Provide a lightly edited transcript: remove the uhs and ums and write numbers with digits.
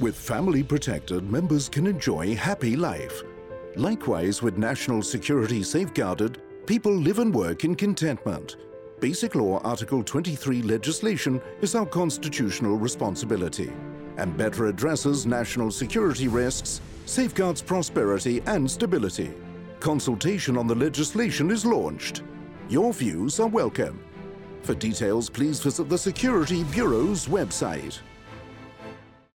With family protected, members can enjoy happy life. Likewise, with national security safeguarded, people live and work in contentment. Basic Law Article 23 legislation is our constitutional responsibility and better addresses national security risks, safeguards prosperity and stability. Consultation on the legislation is launched. Your views are welcome. For details, please visit the Security Bureau's website.